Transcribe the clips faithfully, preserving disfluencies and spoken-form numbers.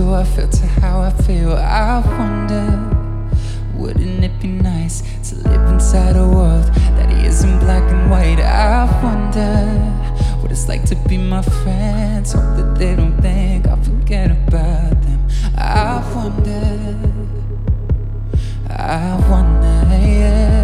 do I feel to how I feel? I wonder, wouldn't it be nice to live inside a world that isn't black and white? I wonder what it's like to be my friends. Hope that they don't think I'll forget about them. I wonder, I wonder, yeah.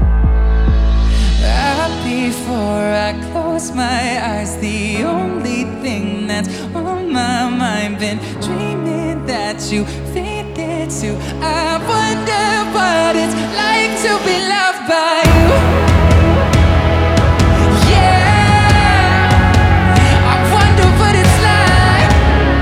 Right before I close my eyes, the only thing that's on my mind, been dreaming that you feed it too. I wonder what it's like to be loved by you. Yeah, I wonder what it's like.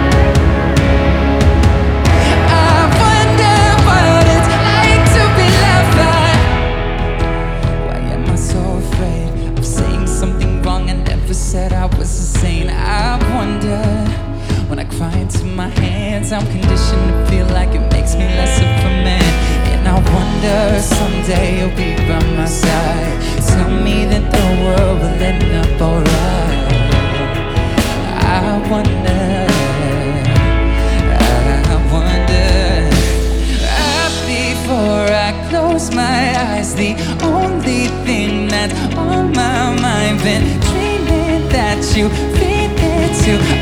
I wonder what it's like to be loved by. Why am I so afraid of saying something wrong? I never said I was insane. I wonder, when I cry into my hands, I'm conditioned to feel like it makes me less of a man. And I wonder, someday you'll be by my side, tell me that the world will end up alright. I wonder, I wonder. Right before I close my eyes, the only thing that's on my mind, been dreaming that you feed it too.